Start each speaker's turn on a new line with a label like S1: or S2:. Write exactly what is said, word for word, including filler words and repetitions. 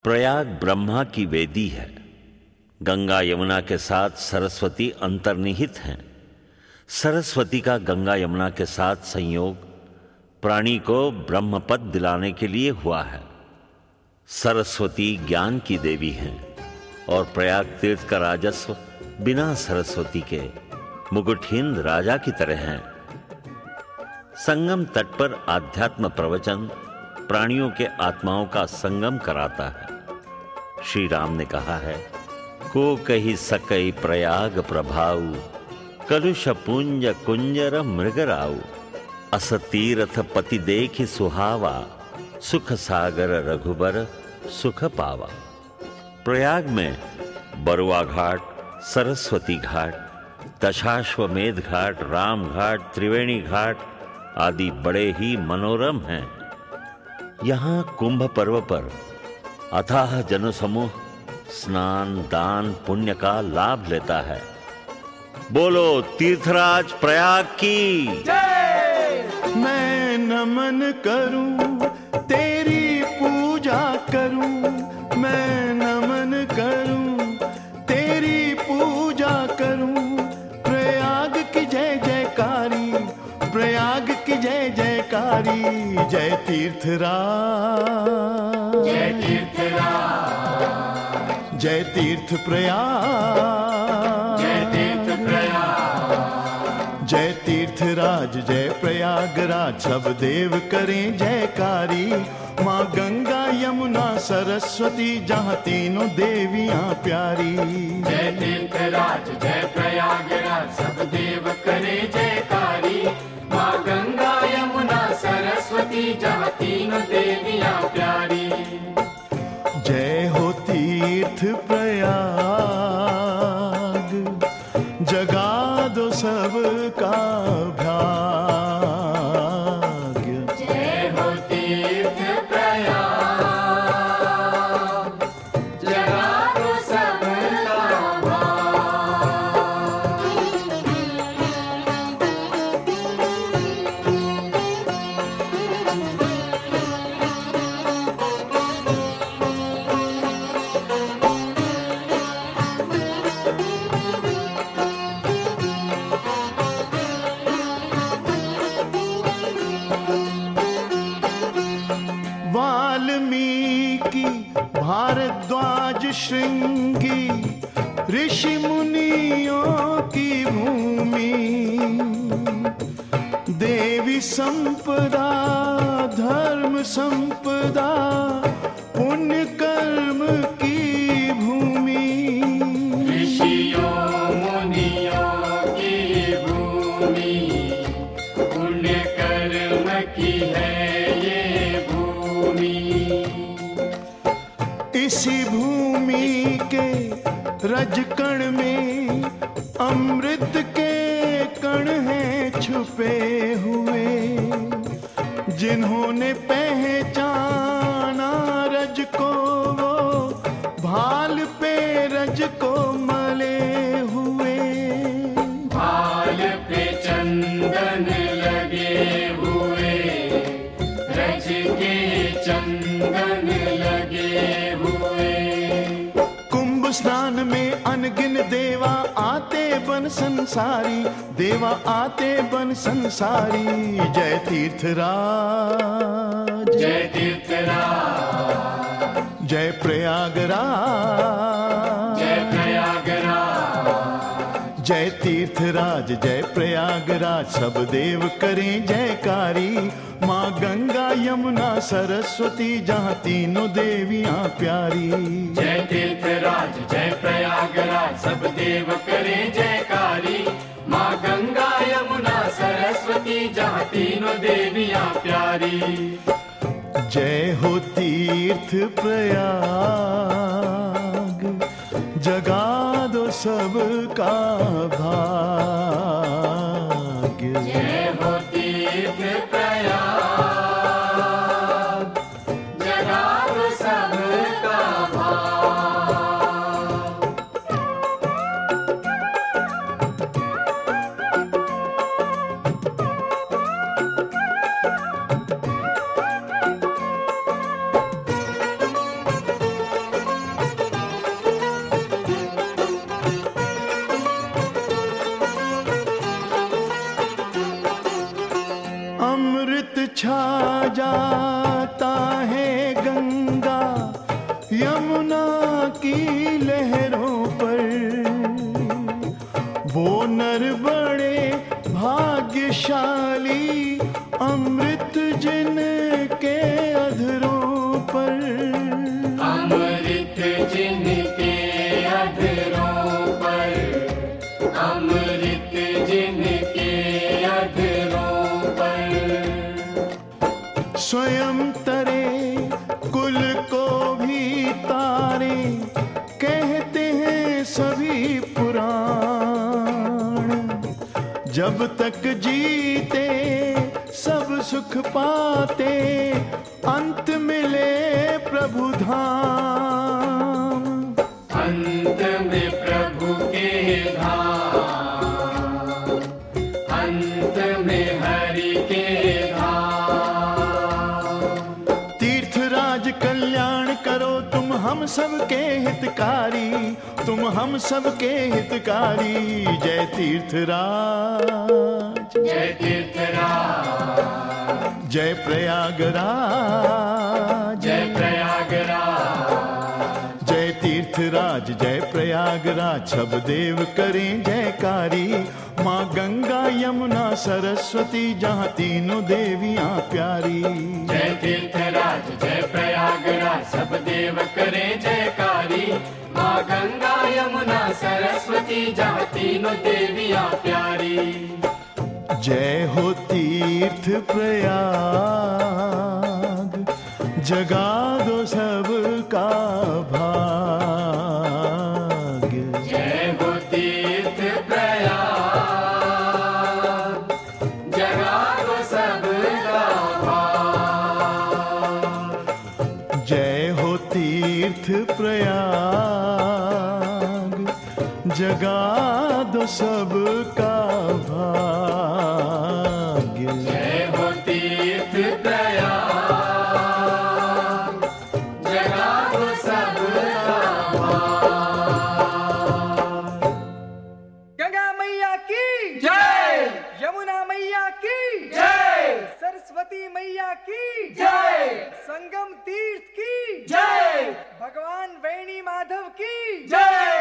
S1: प्रयाग ब्रह्मा की वेदी है। गंगा यमुना के साथ सरस्वती अंतर्निहित हैं। सरस्वती का गंगा यमुना के साथ संयोग प्राणी को ब्रह्मपद दिलाने के लिए हुआ है। सरस्वती ज्ञान की देवी हैं और प्रयाग तीर्थ का राजस्व बिना सरस्वती के मुकुटहीन राजा की तरह हैं। संगम तट पर आध्यात्म प्रवचन प्राणियों के आत्माओं का संगम कराता है। श्री राम ने कहा है, को कही सकई प्रयाग प्रभाऊ, कलुष पुंज कुंजर मृगराऊ, अस तीरथ पति देखि सुहावा, सुख सागर रघुबर सुख पावा। प्रयाग में बरुआ घाट, सरस्वती घाट, दशाश्वमेध घाट, राम घाट, त्रिवेणी घाट आदि बड़े ही मनोरम हैं। यहाँ कुंभ पर्व पर अथाह जनसमूह स्नान दान पुण्य का लाभ लेता है। बोलो तीर्थराज प्रयाग की
S2: जय। मैं नमन करूं, तेरी पूजा करूं, मैं नमन करूं, तेरी पूजा करूं। प्रयाग की जय जयकारी, प्रयाग की जय जयकारी। जय तीर्थराज,
S3: जय तीर्थराज,
S2: जय तीर्थ प्रयाग,
S3: जय तीर्थ प्रयाग,
S2: जय तीर्थराज, जय प्रयागराज। सब देव करें जयकारी। माँ गंगा यमुना सरस्वती, जहाँ तीनों देवियाँ प्यारी।
S3: जय तीर्थराज, जय प्रयागराज, सब देव करे जयकारी। माँ गंगा यमुना सरस्वती, जहाँ तीनों देवियाँ प्यारी।
S2: जय हो तीर्थ प्रयाग, जगा दो सबका भाग्य।
S3: जय हो तीर्थ प्रयाग, जगा दो सबका भाग्य।
S2: वाल्मीकि भारद्वाज श्रृंगी, ऋषि मुनियों की भूमि। देवी संपदा धर्म संपदा, पुण्य कर्म की भूमि।
S3: ऋषियों मुनियों की भूमि, पुण्य कर्म की है ये भूमि।
S2: इसी भूमि के रजकण में अमृत के कण हैं छुपे हुए। जिन्होंने पहचाना रज को, वो भाल पे रज को मले हुए।
S3: भाल पे चंदन लगे हुए, रज के चंदन लगे हुए।
S2: कुंभ स्नान में अनगिन देवा आते बन संसारी, देवा आते बन संसारी। जय तीर्थराज,
S3: जय तीर्थराज,
S2: जय प्रयागराज,
S3: जय प्रयागराज,
S2: जय तीर्थराज, जय प्रयागराज। सब देव करें जयकारी। माँ गंगा यमुना सरस्वती, जहाँ तीनों देवियाँ प्यारी।
S3: जय तीर्थराज, जय प्रयागराज, सब देव करे जयकारी। माँ गंगा यमुना सरस्वती, जहाँ तीनों देवियाँ प्यारी।
S2: जय हो तीर्थ प्रयाग, जगा दो सबका भाग्य।
S3: जय हो तीर्थ प्रयाग, जगा दो सबका भाग्य।
S2: छा जाता है गंगा यमुना की लहरों पर। वो नर बड़े भाग्यशाली अमृत जिनके अधरों पर।
S3: अमृत जिनके अधरों पर, अमृत जिनके अधरों पर।
S2: स्वयं तरे कुल को भी तारे कहते हैं सभी पुराण। जब तक जीते सब सुख पाते, अंत मिले प्रभु धाम।
S3: अंत में प्रभु के धाम, अंत में हरि के धाम।
S2: तीर्थराज कल्याण करो तुम हम सबके हितकारी, तुम हम सबके हितकारी। जय तीर्थराज,
S3: जय तीर्थराज,
S2: जय प्रयागराज,
S3: जय प्रयागराज।
S2: जय तीर्थराज जय प्रयागराज, सब देव करें जयकारी। माँ गंगा यमुना सरस्वती, जहाँ तीनों देवियाँ प्यारी।
S3: जय तीर्थराज जय प्रयागराज, सब देव करें जयकारी। माँ गंगा यमुना सरस्वती, जहाँ तीनों देवियाँ प्यारी।
S2: जय हो तीर्थ प्रयाग, जगा दो सबका भाग्य।
S3: जय हो तीर्थ प्रयाग, जगा दो सबका भाग्य।
S2: जय हो तीर्थ प्रयाग, जगा दो सबका भाग्य।
S3: जय हो तीर्थ प्रयाग, जगा दो सबका भाग्य।
S4: गंगा मैया की
S3: जय,
S4: यमुना मैया की
S3: जय,
S4: सरस्वती मैया की
S3: जय,
S4: संगम तीर्थ की
S3: जय,
S4: भगवान वेणी माधव की
S3: जय।